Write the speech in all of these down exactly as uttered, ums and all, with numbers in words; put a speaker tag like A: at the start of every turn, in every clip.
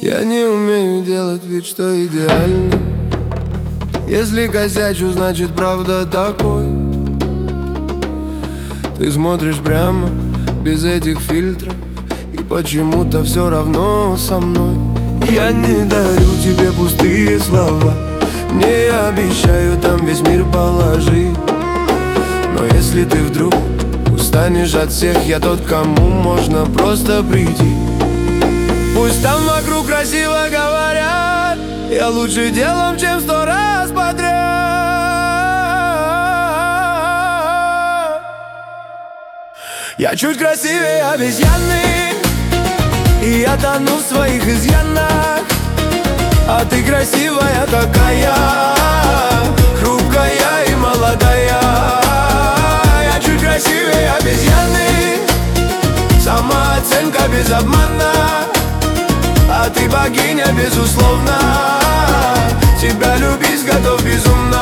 A: Я не умею делать вид, что идеально. Если косячу, значит правда такой. Ты смотришь прямо, без этих фильтров, и почему-то все равно со мной. Я не дарю тебе пустые слова, не обещаю там весь мир положить. Но если ты вдруг устанешь от всех, я тот, кому можно просто прийти. Пусть там вокруг красиво говорят, я лучше делом, чем сто раз подряд. Я чуть красивее обезьяны, и я тону в своих изъянах. А ты красивая такая, хрупкая и молодая. Я чуть красивее обезьяны, самооценка без обмана. А ты богиня, безусловно, тебя любить готов безумно.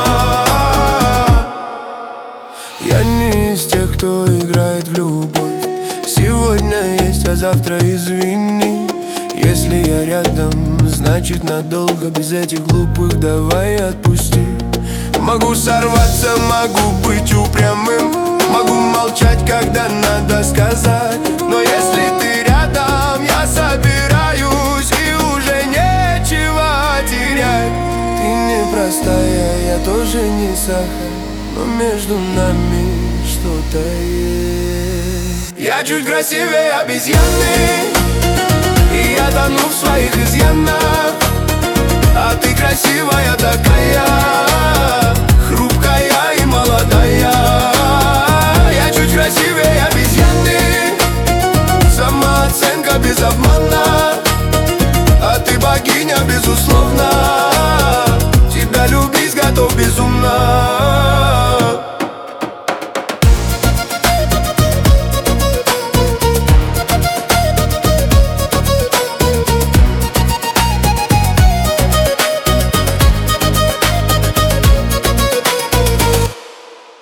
A: Я не из тех, кто играет в любовь. Сегодня есть, а завтра извини. Если я рядом, значит надолго. Без этих глупых давай отпусти. Могу сорваться, могу быть упрямым, могу молчать, когда надо сказать. Но если ты рядом, я собираюсь, и уже нечего терять. Ты непростая, я тоже не сахар, но между нами что-то есть. Я чуть красивее обезьяны, и я тону в своих изъянах. А ты красивая такая, хрупкая и молодая. Я чуть красивее обезьяны, самооценка без обмана. А ты богиня, безусловно, тебя любить готов безумно.